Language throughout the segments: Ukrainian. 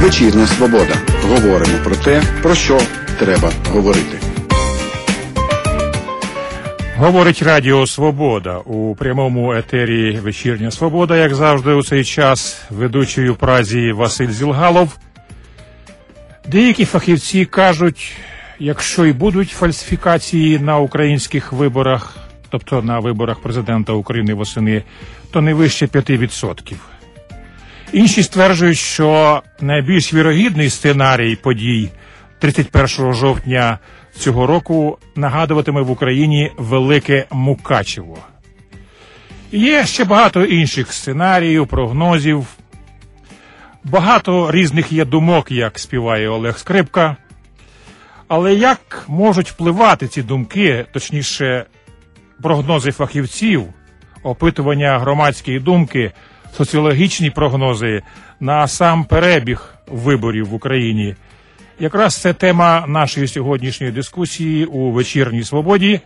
Вечірня Свобода. Говоримо про те, про що треба говорити. Говорить Радіо Свобода. У прямому етері Вечірня Свобода, як завжди у цей час, ведучий у Празі Василь Зілгалов. Деякі фахівці кажуть, якщо і будуть фальсифікації на українських виборах, тобто на виборах президента України восени, то не вище 5%. Інші стверджують, що найбільш вірогідний сценарій подій 31 жовтня цього року нагадуватиме в Україні Велике Мукачево. Є ще багато інших сценаріїв, прогнозів. Багато різних є думок, як співає Олег Скрипка. Але як можуть впливати ці думки, точніше, прогнози фахівців, опитування громадської думки, соціологічні прогнози на сам перебіг виборів в Україні? Якраз це тема нашої сьогоднішньої дискусії у Вечірній Свободі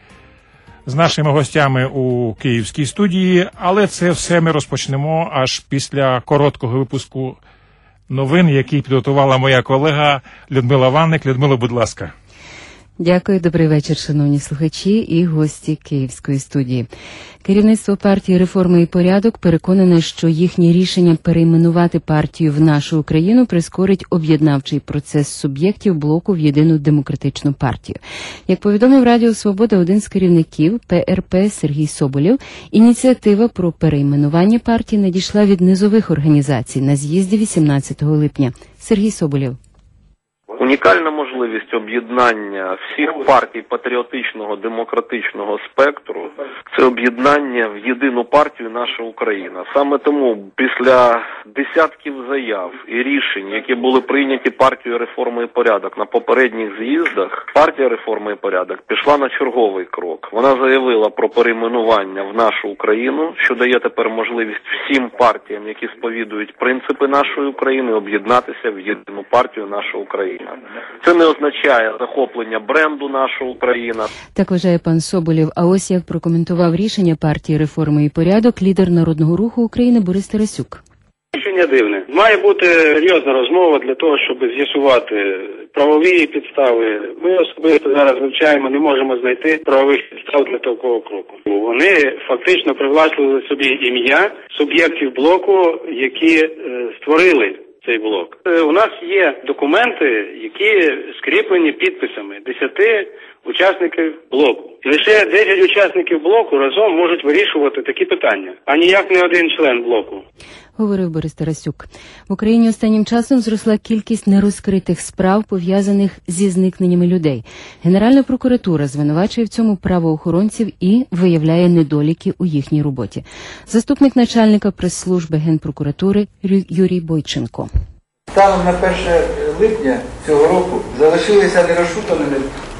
з нашими гостями у Київській студії, але це все ми розпочнемо аж після короткого випуску новин, який підготувала моя колега Людмила Ванник. Людмила, будь ласка. Дякую, добрий вечір, шановні слухачі і гості Київської студії. Керівництво партії «Реформи і порядок» переконане, що їхнє рішення перейменувати партію в нашу Україну прискорить об'єднавчий процес суб'єктів блоку в єдину демократичну партію. Як повідомив Радіо Свобода один з керівників ПРП Сергій Соболєв, ініціатива про перейменування партії надійшла від низових організацій на з'їзді 18 липня. Сергій Соболєв. Унікальна можливість об'єднання всіх партій патріотичного демократичного спектру – це об'єднання в єдину партію «Наша Україна». Саме тому після десятків заяв і рішень, які були прийняті партією «Реформи і порядок» на попередніх з'їздах, партія «Реформи і порядок» пішла на черговий крок. Вона заявила про перейменування в «Нашу Україну», що дає тепер можливість всім партіям, які сповідують принципи нашої України, об'єднатися в єдину партію «Наша Україна». Це не означає захоплення бренду «Наша Україна». Так вважає пан Соболєв. А ось як прокоментував рішення партії «Реформи і порядок» лідер Народного руху України Борис Тарасюк. Рішення дивне. Має бути серйозна розмова для того, щоб з'ясувати правові підстави. Ми особисто зараз вивчаємо, не можемо знайти правових підстав для такого кроку. Вони фактично привласнили собі ім'я суб'єктів блоку, які створили цей блок. У нас є документи, які скріплені підписами 10 учасників блоку. І лише 10 учасників блоку разом можуть вирішувати такі питання, а ніяк не один член блоку. Говорив Борис Тарасюк. В Україні останнім часом зросла кількість нерозкритих справ, пов'язаних зі зникненнями людей. Генеральна прокуратура звинувачує в цьому правоохоронців і виявляє недоліки у їхній роботі. Заступник начальника прес-служби Генпрокуратури Юрій Бойченко. Станом на 1 липня цього року залишилися нерозшуканими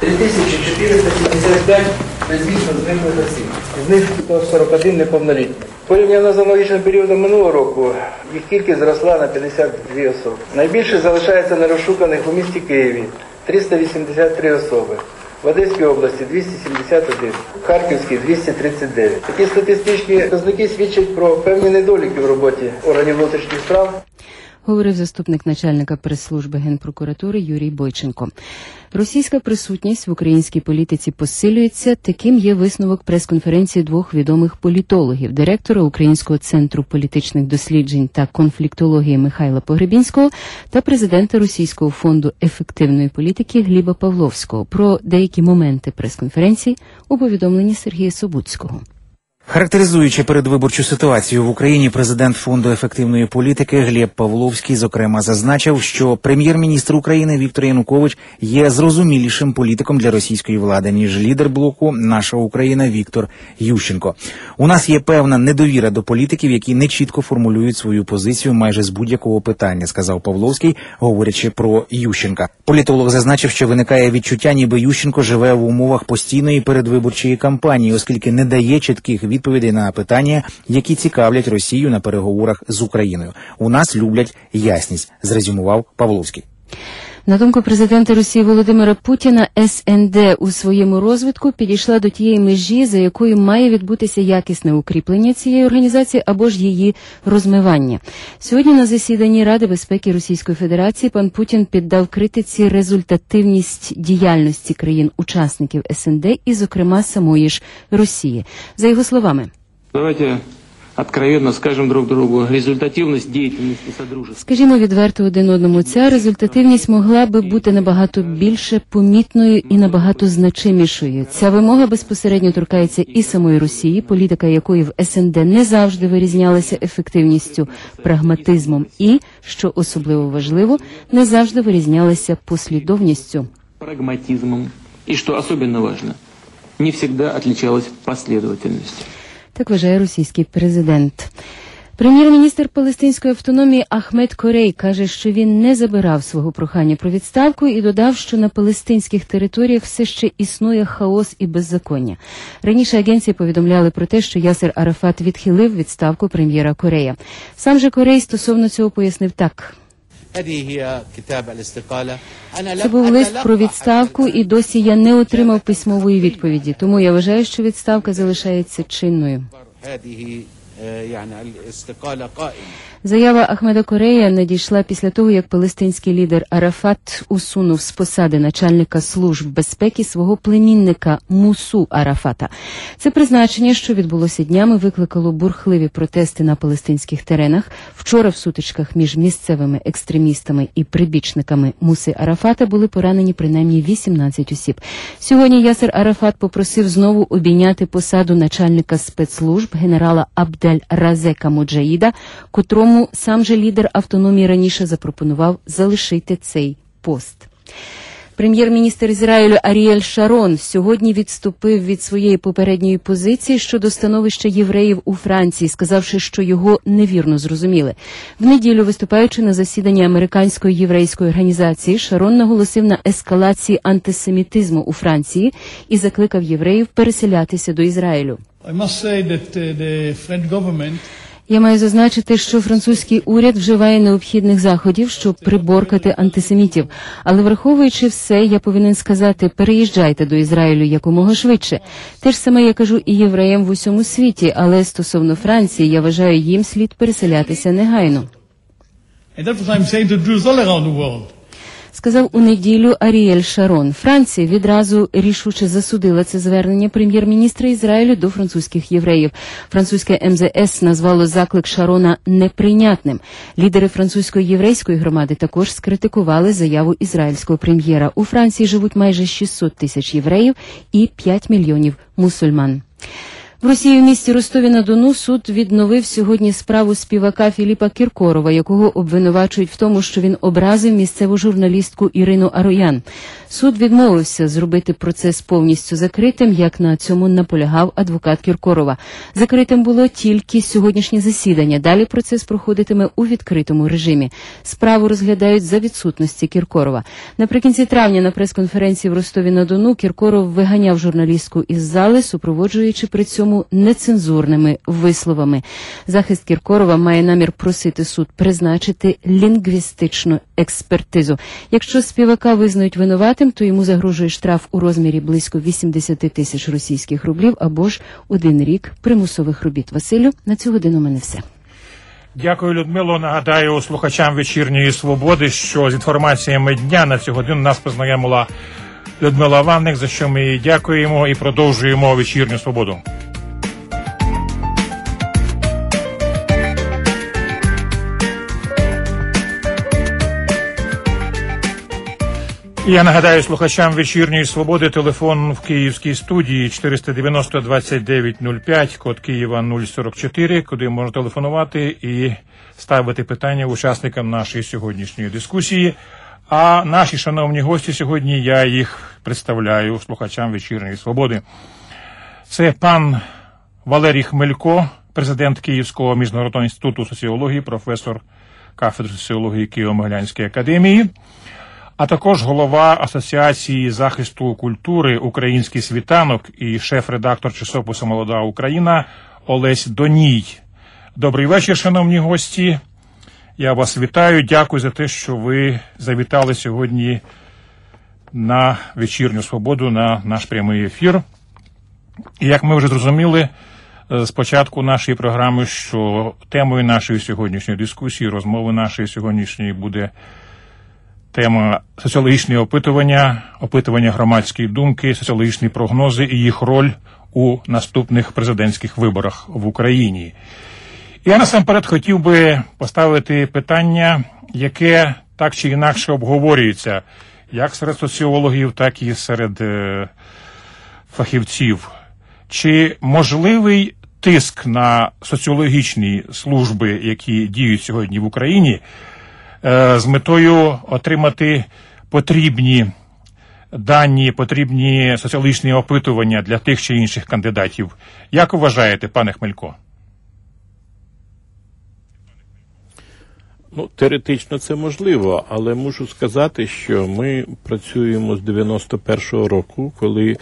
3475 безвісно зниклих осіб. З них 141 неповнолітні. Порівняно з аналогічним періодом минулого року, їх кількість зросла на 52 особи. Найбільше залишається нерозшуканих у місті Києві – 383 особи. В Одеській області – 271, в Харківській – 239. Такі статистичні показники свідчать про певні недоліки в роботі органів внутрішніх справ. Говорив заступник начальника прес-служби Генпрокуратури Юрій Бойченко. Російська присутність в українській політиці посилюється. Таким є висновок прес-конференції двох відомих політологів – директора Українського центру політичних досліджень та конфліктології Михайла Погребінського та президента Російського фонду ефективної політики Гліба Павловського. Про деякі моменти прес-конференції у повідомленні Сергія Собуцького. Характеризуючи передвиборчу ситуацію в Україні, президент Фонду ефективної політики Гліб Павловський, зокрема, зазначив, що прем'єр-міністр України Віктор Янукович є зрозумілішим політиком для російської влади, ніж лідер блоку «Наша Україна» Віктор Ющенко. У нас є певна недовіра до політиків, які нечітко формулюють свою позицію майже з будь-якого питання, сказав Павловський, говорячи про Ющенка. Політолог зазначив, що виникає відчуття, ніби Ющенко живе в умовах постійної передвиборчої кампанії, оскільки не дає чітких відповідей на питання, які цікавлять Росію на переговорах з Україною. У нас люблять ясність, зрезюмував Павловський. На думку президента Росії Володимира Путіна, СНД у своєму розвитку підійшла до тієї межі, за якою має відбутися якісне укріплення цієї організації або ж її розмивання. Сьогодні на засіданні Ради безпеки Російської Федерації пан Путін піддав критиці результативність діяльності країн-учасників СНД і, зокрема, самої ж Росії. За його словами, давайте откровенно скажем друг другу, результативность деятельности Содружества. Скажімо відверто один одному, ця результативність могла би бути набагато більше помітною і набагато значимішою. Ця вимога безпосередньо торкається і самої Росії, політика якої в СНД не завжди вирізнялася ефективністю, прагматизмом і, що особливо важливо, не завжди вирізнялася послідовністю. Прагматизмом. И, что особенно важно, не всегда отличалась последовательностью. Так вважає російський президент. Прем'єр-міністр палестинської автономії Ахмед Корей каже, що він не забирав свого прохання про відставку і додав, що на палестинських територіях все ще існує хаос і беззаконня. Раніше агенції повідомляли про те, що Ясер Арафат відхилив відставку прем'єра Корея. Сам же Корей стосовно цього пояснив так. Це був лист про відставку, і досі я не отримав письмової відповіді, тому я вважаю, що відставка залишається чинною. Заява Ахмеда Корея надійшла після того, як палестинський лідер Арафат усунув з посади начальника служб безпеки свого племінника Мусу Арафата. Це призначення, що відбулося днями, викликало бурхливі протести на палестинських теренах. Вчора в сутичках між місцевими екстремістами і прибічниками Муси Арафата були поранені принаймні 18 осіб. Сьогодні Ясер Арафат попросив знову обійняти посаду начальника спецслужб генерала Абдель-Разека Муджаїда, котрому сам же лідер автономії раніше запропонував залишити цей пост. Прем'єр-міністр Ізраїлю Аріель Шарон сьогодні відступив від своєї попередньої позиції щодо становища євреїв у Франції, сказавши, що його невірно зрозуміли. В неділю, виступаючи на засіданні американської єврейської організації, Шарон наголосив на ескалації антисемітизму у Франції і закликав євреїв переселятися до Ізраїлю. Я маю зазначити, що французький уряд вживає необхідних заходів, щоб приборкати антисемітів. Але враховуючи все, я повинен сказати, переїжджайте до Ізраїлю якомога швидше. Те ж саме я кажу і євреям в усьому світі, але стосовно Франції, я вважаю, їм слід переселятися негайно. Сказав у неділю Аріель Шарон. Франція відразу рішуче засудила це звернення прем'єр-міністра Ізраїлю до французьких євреїв. Французьке МЗС назвало заклик Шарона неприйнятним. Лідери французької єврейської громади також скритикували заяву ізраїльського прем'єра. У Франції живуть майже 600 тисяч євреїв і 5 мільйонів мусульман. В Росії в місті Ростові-на-Дону суд відновив сьогодні справу співака Філіпа Кіркорова, якого обвинувачують в тому, що він образив місцеву журналістку Ірину Ароян. Суд відмовився зробити процес повністю закритим, як на цьому наполягав адвокат Кіркорова. Закритим було тільки сьогоднішнє засідання. Далі процес проходитиме у відкритому режимі. Справу розглядають за відсутності Кіркорова. Наприкінці травня на прес-конференції в Ростові-на-Дону Кіркоров виганяв журналістку із зали, супроводжуючи при цьому нецензурними висловами. Захист Кіркорова має намір просити суд призначити лінгвістичну експертизу. Якщо співака визнають винуватим, то йому загрожує штраф у розмірі близько 80 тисяч російських рублів або ж 1 рік примусових робіт. Василю, на цю годину у мене все. Дякую, Людмило. Нагадаю слухачам «Вечірньої Свободи», що з інформаціями дня на цю годину нас познайомила Людмила Ванник, за що ми їй дякуємо і продовжуємо «Вечірню Свободу». Я нагадаю слухачам «Вечірньої Свободи» телефон в київській студії 490-2905, код Києва 044, куди можна телефонувати і ставити питання учасникам нашої сьогоднішньої дискусії. А наші шановні гості сьогодні, я їх представляю слухачам «Вечірньої Свободи». Це пан Валерій Хмелько, президент Київського міжнародного інституту соціології, професор кафедри соціології Києво-Могилянської академії, а також голова Асоціації захисту культури «Український світанок» і шеф-редактор часопису «Молода Україна» Олесь Доній. Добрий вечір, шановні гості. Я вас вітаю, дякую за те, що ви завітали сьогодні на «Вечірню Свободу», на наш прямий ефір. І як ми вже зрозуміли з початку нашої програми, що темою нашої сьогоднішньої дискусії, розмови нашої сьогоднішньої буде тема соціологічні опитування громадської думки, соціологічні прогнози і їх роль у наступних президентських виборах в Україні. Я насамперед хотів би поставити питання, яке так чи інакше обговорюється як серед соціологів, так і серед фахівців. Чи можливий тиск на соціологічні служби, які діють сьогодні в Україні, з метою отримати потрібні дані, потрібні соціологічні опитування для тих чи інших кандидатів? Як вважаєте, пане Хмелько? Теоретично це можливо, але мушу сказати, що ми працюємо з 91-го року, коли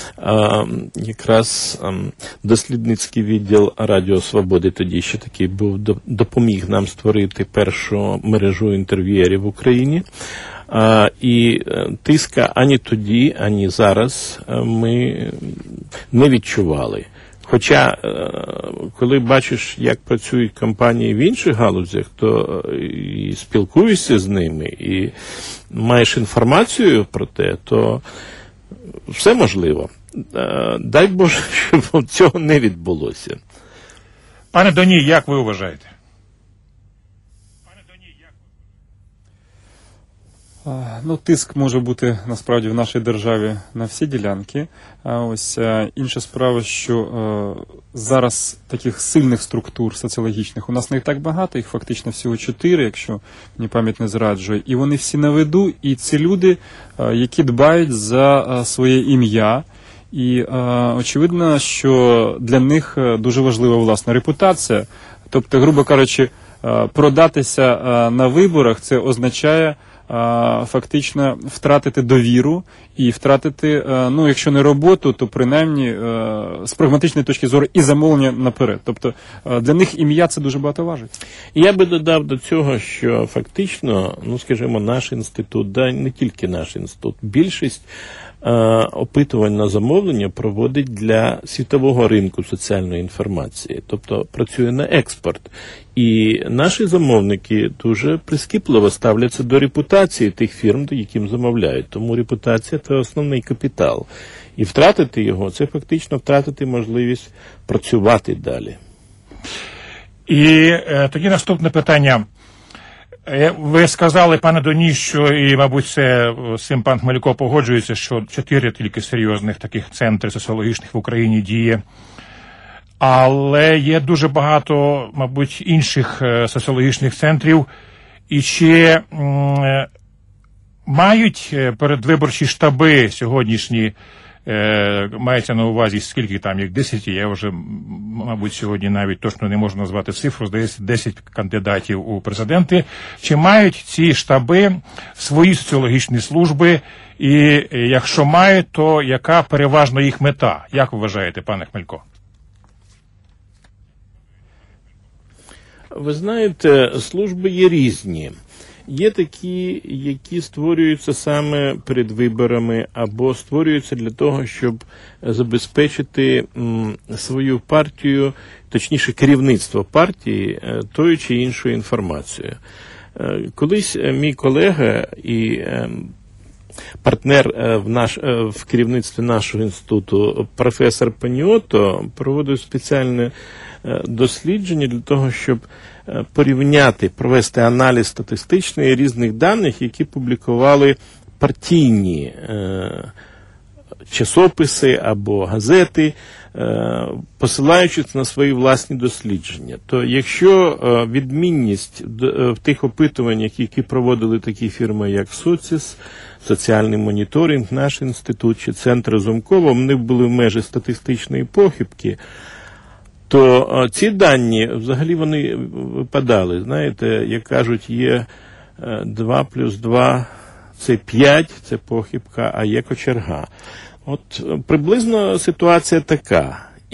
якраз дослідницький відділ Радіо Свободи, тоді ще такий був, допоміг нам створити першу мережу інтерв'юерів в Україні. І тиска ані тоді, ані зараз ми не відчували. Хоча, коли бачиш, як працюють компанії в інших галузях, то і спілкуєшся з ними, і маєш інформацію про те, то все можливо. Дай Боже, щоб цього не відбулося. Пане Доній, як ви вважаєте? Тиск може бути, насправді, в нашій державі на всі ділянки. Ось інша справа, що зараз таких сильних структур соціологічних у нас не так багато, їх фактично всього 4, якщо мені пам'ять не зраджує. І вони всі на виду, і ці люди, які дбають за своє ім'я. І очевидно, що для них дуже важлива власна репутація. Тобто, грубо кажучи, продатися на виборах – це означає фактично втратити довіру і втратити, якщо не роботу, то принаймні з прагматичної точки зору і замовлення наперед. Тобто для них ім'я це дуже багато важить. Я би додав до цього, що фактично, скажімо, наш інститут, да не тільки наш інститут, більшість опитувань на замовлення проводить для світового ринку соціальної інформації, тобто працює на експорт. І наші замовники дуже прискіпливо ставляться до репутації тих фірм, яким замовляють. Тому репутація – це основний капітал. І втратити його – це фактично втратити можливість працювати далі. І тоді наступне питання. Ви сказали, пане Доній, що, і, мабуть, з цим пан Хмелько погоджується, що 4 тільки серйозних таких центри соціологічних в Україні діє. Але є дуже багато, мабуть, інших соціологічних центрів. І чи мають передвиборчі штаби сьогоднішні, мається на увазі, скільки там, як 10, я вже, мабуть, сьогодні навіть точно не можу назвати цифру, здається, 10 кандидатів у президенти. Чи мають ці штаби свої соціологічні служби? І якщо мають, то яка переважно їх мета? Як ви вважаєте, пане Хмелько? Ви знаєте, служби є різні. Є такі, які створюються саме перед виборами, або створюються для того, щоб забезпечити свою партію, точніше керівництво партії, тою чи іншою інформацією. Колись мій колега і партнер в керівництві нашого інституту, професор Паніото, проводив спеціальне дослідження для того, щоб провести аналіз статистичний різних даних, які публікували партійні часописи або газети, посилаючись на свої власні дослідження. То якщо відмінність в тих опитуваннях, які проводили такі фірми, як Соціс, соціальний моніторинг, наш інститут чи Центр Разумкова, вони були в межі статистичної похибки, то ці дані, взагалі, вони випадали. Знаєте, як кажуть, є 2 плюс 2 – це 5, це похибка, а є кочерга. От приблизно ситуація така.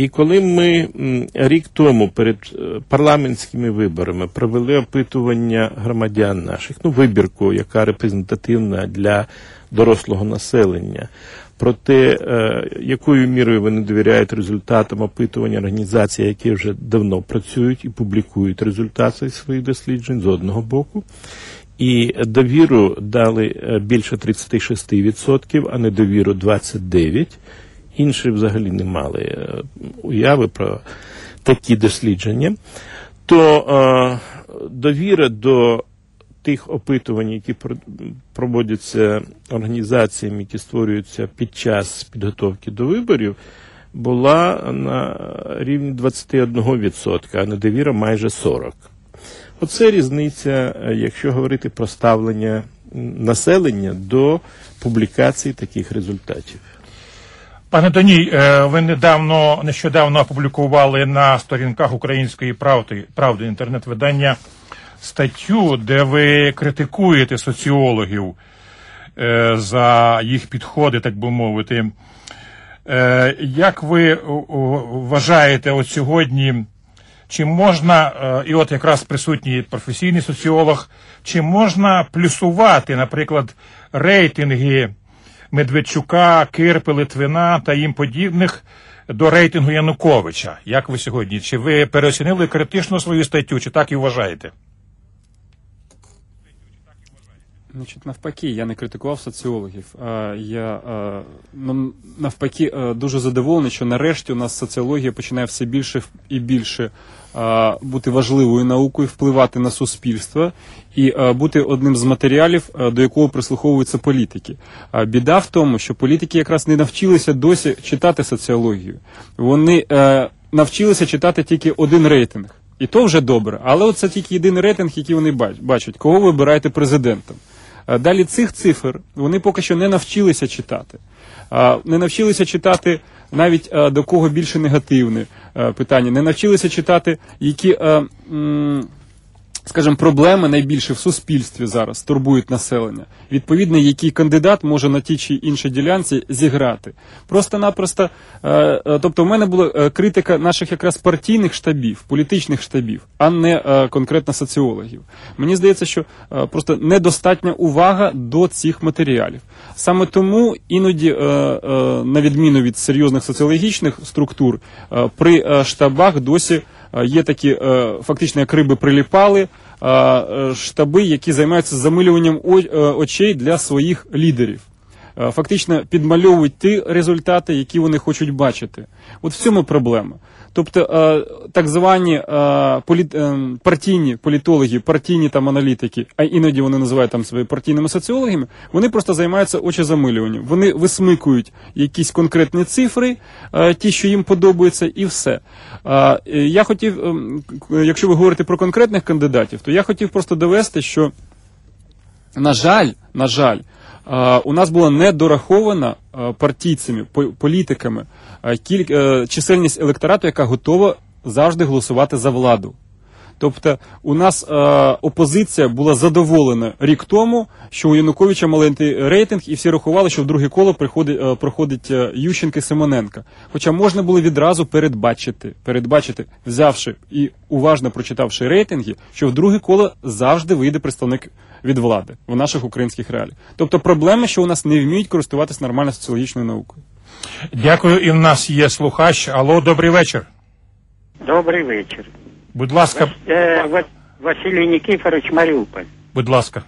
І коли ми рік тому перед парламентськими виборами провели опитування громадян наших, вибірку, яка репрезентативна для дорослого населення, про те, якою мірою вони довіряють результатам опитування організацій, які вже давно працюють і публікують результати своїх досліджень з одного боку, і довіру дали більше 36%, а недовіру 29%. Інші взагалі не мали уяви про такі дослідження. То довіра до тих опитувань, які проводяться організаціями, які створюються під час підготовки до виборів, була на рівні 21%, а недовіра майже 40%. Оце різниця, якщо говорити про ставлення населення до публікації таких результатів. Пане Доній, ви нещодавно опублікували на сторінках Української правди інтернет-видання статтю, де ви критикуєте соціологів за їх підходи, так би мовити. Як ви вважаєте от сьогодні, чи можна, і от якраз присутній професійний соціолог, чи можна плюсувати, наприклад, рейтинги Медведчука, Кирпи, Литвина та їм подібних до рейтингу Януковича? Як ви сьогодні? Чи ви переоцінили критично свою статтю, чи так і вважаєте? Значить, навпаки, я не критикував соціологів. Я навпаки дуже задоволений, що нарешті у нас соціологія починає все більше і більше бути важливою наукою, впливати на суспільство і бути одним з матеріалів, до якого прислуховуються політики. Біда в тому, що політики якраз не навчилися досі читати соціологію. Вони навчилися читати тільки один рейтинг. І то вже добре, але це тільки єдиний рейтинг, який вони бачать. Кого ви вибираєте президентом? Далі цих цифр вони поки що не навчилися читати. Не навчилися читати навіть до кого більше негативне питання. Не навчилися читати, які, скажімо, проблеми найбільше в суспільстві зараз турбують населення. Відповідно, який кандидат може на тій чи іншій ділянці зіграти. Просто-напросто, тобто в мене була критика наших якраз партійних штабів, політичних штабів, а не конкретно соціологів. Мені здається, що просто недостатня увага до цих матеріалів. Саме тому іноді, на відміну від серйозних соціологічних структур, при штабах досі є такі, фактично, як риби приліпали, штаби, які займаються замилюванням очей для своїх лідерів. Фактично підмальовують ті результати, які вони хочуть бачити. От в цьому проблема. Тобто так звані партійні політологи, партійні там аналітики, а іноді вони називають там себе партійними соціологами, вони просто займаються очезамилюванням. Вони висмикують якісь конкретні цифри, ті, що їм подобаються, і все. Я хотів, якщо ви говорите про конкретних кандидатів, то я хотів просто довести, що, на жаль, у нас була недорахована партійцями, політиками чисельність електорату, яка готова завжди голосувати за владу. Тобто у нас опозиція була задоволена рік тому, що у Януковича маленький рейтинг, і всі рахували, що в друге коло проходить Ющенко і Симоненко. Хоча можна було відразу передбачити, взявши і уважно прочитавши рейтинги, що в друге коло завжди вийде представник від влади в наших українських реаліях. Тобто проблема, що у нас не вміють користуватися нормально соціологічною наукою. Дякую, і в нас є слухач. Алло, добрий вечір. Добрий вечір. Будь ласка. Василий Никифорович, Мариуполь. Будь ласка.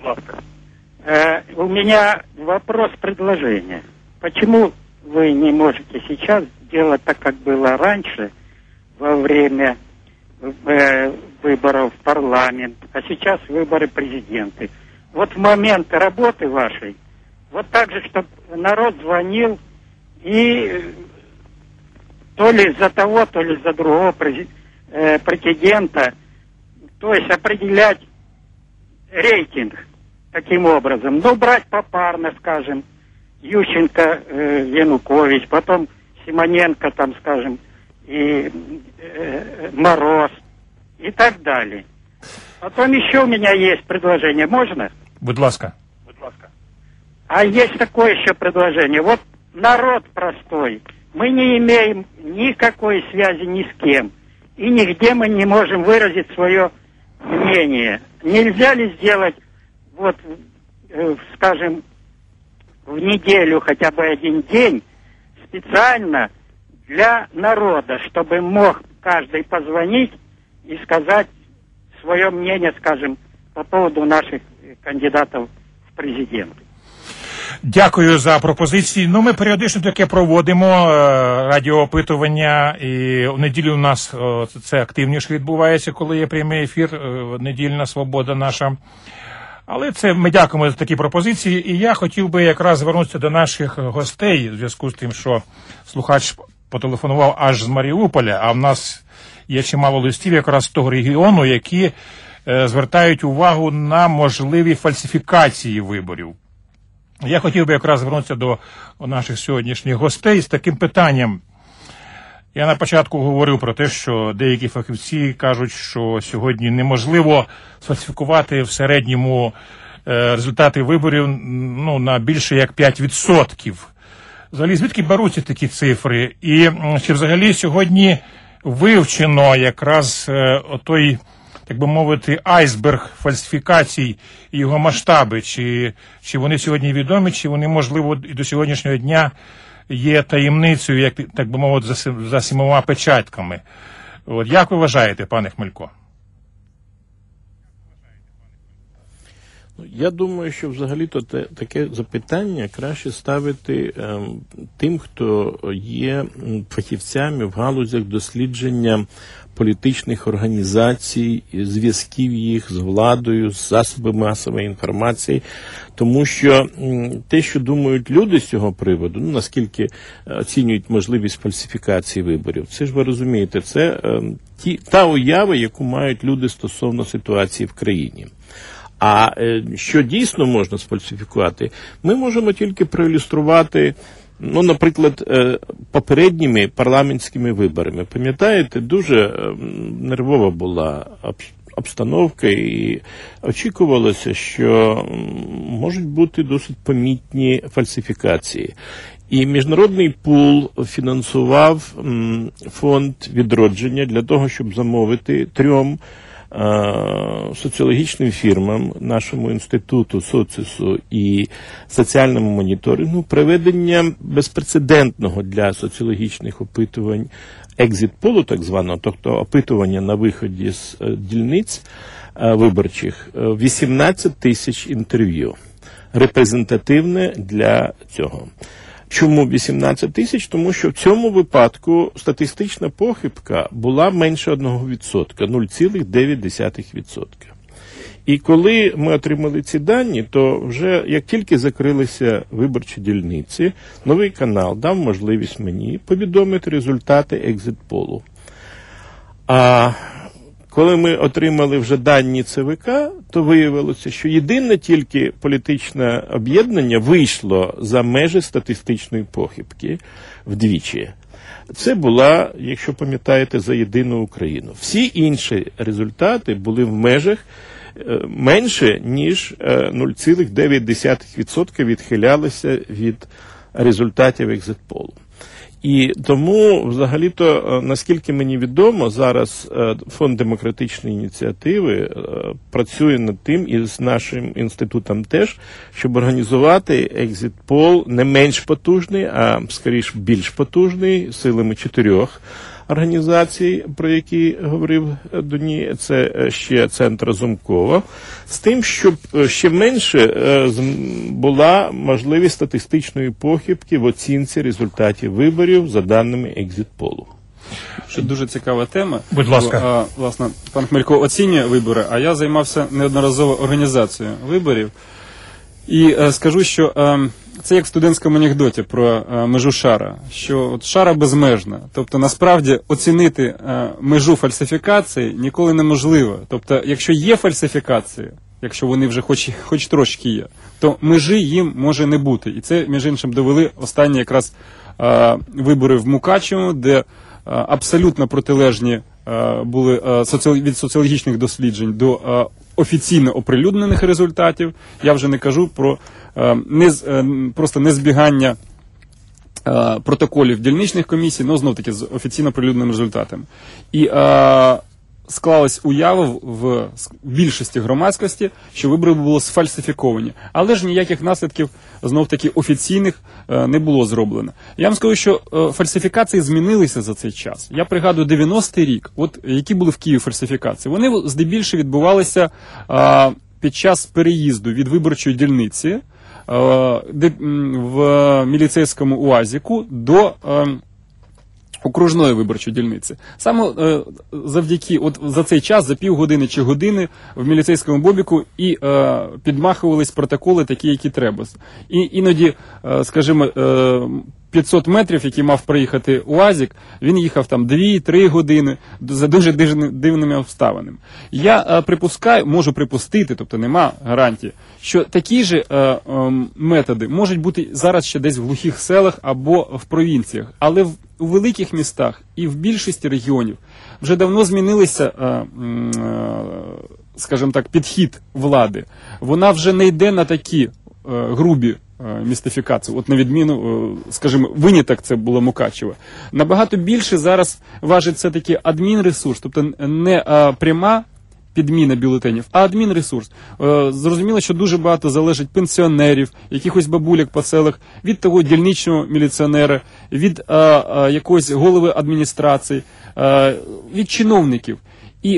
У меня вопрос-предложение. Почему вы не можете сейчас делать так, как было раньше, во время выборов в парламент, а сейчас выборы президента? Вот в момент работы вашей, вот так же, чтобы народ звонил и то ли за того, то ли за другого претендента, то есть определять рейтинг таким образом. Ну, брать попарно, скажем, Ющенко, Янукович, потом Симоненко, там, скажем, и Мороз, и так далее. Потом еще у меня есть предложение. Можно? Будь ласка. А есть такое еще предложение. Вот народ простой, Мы не имеем никакой связи ни с кем. И нигде мы не можем выразить свое мнение. Нельзя ли сделать, вот, скажем, в неделю хотя бы один день специально для народа, чтобы мог каждый позвонить и сказать свое мнение, скажем, по поводу наших кандидатов в президенти. Дякую за пропозиції. Ну, ми періодично таке проводимо радіоопитування, і в неділю у нас це активніше відбувається, коли є прямий ефір, недільна свобода наша. Але це ми дякуємо за такі пропозиції, і я хотів би якраз звернутися до наших гостей в зв'язку з тим, що слухач потелефонував аж з Маріуполя, а в нас є чимало листів якраз з того регіону, які звертають увагу на можливі фальсифікації виборів. Я хотів би якраз звернутися до наших сьогоднішніх гостей з таким питанням. Я на початку говорив про те, що деякі фахівці кажуть, що сьогодні неможливо сфальсифікувати в середньому результати виборів на більше як 5%. Взагалі, звідки беруться такі цифри? І чи взагалі сьогодні вивчено якраз отой, так би мовити, айсберг фальсифікацій і його масштаби? Чи вони сьогодні відомі, чи вони, можливо, і до сьогоднішнього дня є таємницею, як, так би мовити, за 7 печатками? От, як ви вважаєте, пане Хмелько? Я думаю, що взагалі-то таке запитання краще ставити тим, хто є фахівцями в галузях дослідження політичних організацій, зв'язків їх з владою, з засобами масової інформації, тому що те, що думають люди з цього приводу, наскільки оцінюють можливість фальсифікації виборів, це ж ви розумієте, це та уява, яку мають люди стосовно ситуації в країні. А що дійсно можна сфальсифікувати, ми можемо тільки проілюструвати, наприклад, попередніми парламентськими виборами. Пам'ятаєте, дуже нервова була обстановка і очікувалося, що можуть бути досить помітні фальсифікації. І міжнародний пул фінансував фонд відродження для того, щоб замовити 3 соціологічним фірмам, нашому інституту, соцісу і соціальному моніторингу проведення безпрецедентного для соціологічних опитувань екзит-полу, так званого, тобто опитування на виході з дільниць виборчих, 18 тисяч інтерв'ю. Репрезентативне для цього. Чому 18 тисяч? Тому що в цьому випадку статистична похибка була менше 1%, 0,9%. І коли ми отримали ці дані, то вже як тільки закрилися виборчі дільниці, новий канал дав можливість мені повідомити результати екзит-полу. А коли ми отримали вже дані ЦВК, то виявилося, що єдине тільки політичне об'єднання вийшло за межі статистичної похибки вдвічі. Це була, якщо пам'ятаєте, за єдину Україну. Всі інші результати були в межах менше, ніж 0,9% відхилялися від результатів екзит-полу. І тому, взагалі-то, наскільки мені відомо, зараз Фонд демократичної ініціативи працює над тим, і з нашим інститутом теж, щоб організувати екзит-пол не менш потужний, а, скоріше, більш потужний, силами 4 організацій, про які говорив Дуні, це ще центр Разумкова, з тим, щоб ще менше була можливість статистичної похибки в оцінці результатів виборів за даними екзит-полу. Ще дуже цікава тема. Будь ласка. Власне, пан Хмелько оцінює вибори, а я займався неодноразово організацією виборів. І скажу, що це як в студентському анекдоті про межу шара, що от шара безмежна. Тобто, насправді, оцінити межу фальсифікації ніколи неможливо. Тобто, якщо є фальсифікації, якщо вони вже хоч трошки є, то межі їм може не бути. І це, між іншим, довели останні якраз вибори в Мукачево, де абсолютно протилежні були від соціологічних досліджень до офіційно оприлюднених результатів. Я вже не кажу про просто незбігання протоколів дільничних комісій, ну, знов-таки, з офіційно прилюдненими результатами. І склалась уява в більшості громадськості, що вибори були сфальсифіковані. Але ж ніяких наслідків, знов-таки, офіційних не було зроблено. Я вам скажу, що фальсифікації змінилися за цей час. Я пригадую 90-й рік, от які були в Києві фальсифікації. Вони здебільшого відбувалися під час переїзду від виборчої дільниці в міліцейському УАЗіку до окружної виборчої дільниці. Саме завдяки, от за цей час, за півгодини чи години в міліцейському бобіку і підмахувались протоколи такі, які треба. І іноді, скажімо, 500 метрів, які мав проїхати УАЗик, він їхав там 2-3 години за дуже дивними обставинами. Я припускаю, можу припустити, тобто нема гарантії, що такі ж методи можуть бути зараз ще десь в глухих селах або в провінціях, але у великих містах і в більшості регіонів вже давно змінилися, скажімо так, підхід влади. Вона вже не йде на такі грубі містифікації, от на відміну, скажімо, виняток це було Мукачево. Набагато більше зараз важить все-таки адмінресурс, тобто не пряма підміна бюлетенів, а адмінресурс. Зрозуміло, що дуже багато залежить пенсіонерів, якихось бабуляк по селах, від того дільничного міліціонера, від якогось голови адміністрації, від чиновників. І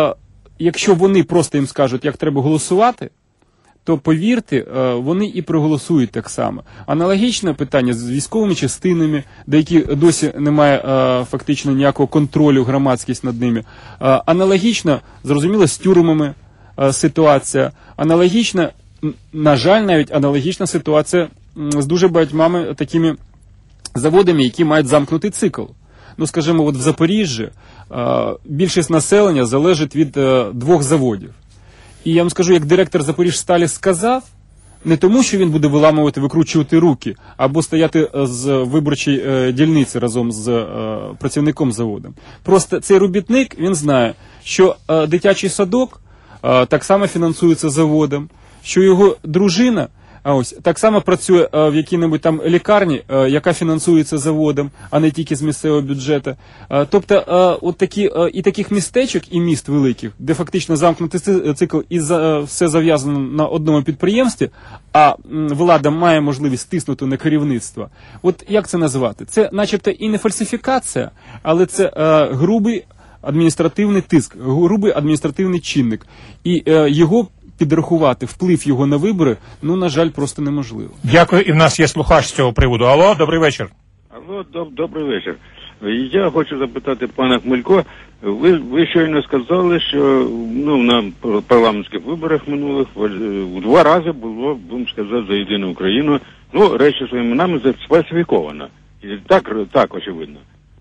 якщо вони просто їм скажуть, як треба голосувати, то, повірте, вони і проголосують так само. Аналогічне питання з військовими частинами, де які досі немає фактично ніякого контролю, громадськість над ними. Аналогічно, зрозуміло, з тюрмами ситуація. Аналогічно, на жаль, навіть аналогічна ситуація з дуже багатьма такими заводами, які мають замкнутий цикл. Ну, скажімо, от в Запоріжжі більшість населення залежить від 2 заводів. І я вам скажу, як директор Запоріжсталі сказав, не тому, що він буде виламувати, викручувати руки, або стояти з виборчої дільниці разом з працівником заводу. Просто цей робітник, він знає, що дитячий садок так само фінансується заводом, що його дружина так само працює в якій-небудь там лікарні, яка фінансується заводом, а не тільки з місцевого бюджету. Тобто, от такі, і таких містечок, і міст великих, де фактично замкнутий цикл і все зав'язано на одному підприємстві, а влада має можливість тиснути на керівництво. От як це назвати? Це начебто і не фальсифікація, але це грубий адміністративний тиск, грубий адміністративний чинник. І його підрахувати, вплив його на вибори, ну, на жаль, просто неможливо. Дякую, і в нас є слухач з цього приводу. Алло, добрий вечір. Алло, добрий вечір. Я хочу запитати пана Хмелько, ви щойно сказали, що на парламентських виборах минулих в 2 рази було, будемо сказати, за єдину Україну, речі своїми іменами сфальсифіковано. Так, очевидно.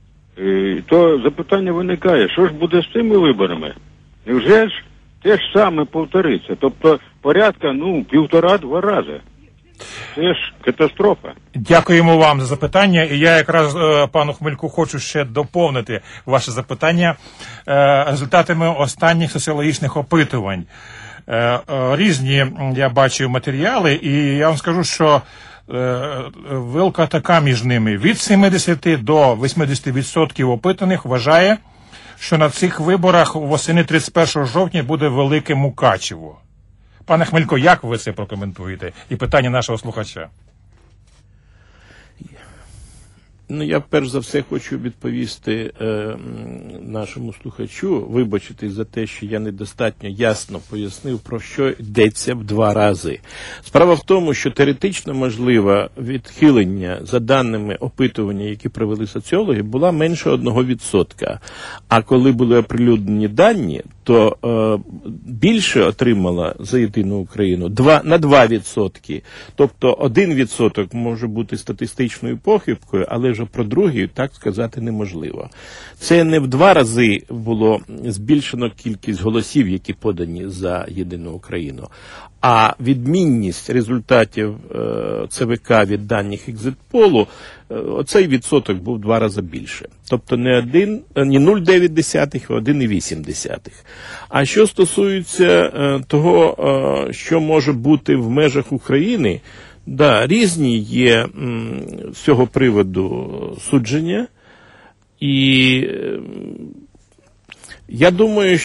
То запитання виникає, що ж буде з цими виборами? Невже ж те ж саме повториться? Тобто порядка, 1,5-2 рази. Це ж катастрофа. Дякуємо вам за запитання. І я якраз пану Хмельку хочу ще доповнити ваше запитання результатами останніх соціологічних опитувань. Різні, я бачив, матеріали, і я вам скажу, що вилка така між ними. Від 70 до 80% опитаних вважає, що на цих виборах восени 31 жовтня буде велике Мукачево. Пане Хмелько, як ви це прокоментуєте? І питання нашого слухача. Я перш за все хочу відповісти нашому слухачу, вибачитись за те, що я недостатньо ясно пояснив, про що йдеться в 2 рази. Справа в тому, що теоретично можливе відхилення за даними опитування, які провели соціологи, була менше 1%. А коли були оприлюднені дані, то більше отримала за єдину Україну на 2%. Тобто 1% може бути статистичною похибкою, але вже про другий так сказати неможливо. Це не в 2 рази було збільшено кількість голосів, які подані за єдину Україну, а відмінність результатів ЦВК від даних екзитполу, оцей відсоток був 2 рази більше. Тобто не 0,9, а 1,8. А що стосується того, що може бути в межах України, Да, різні є з цього приводу судження, і я думаю,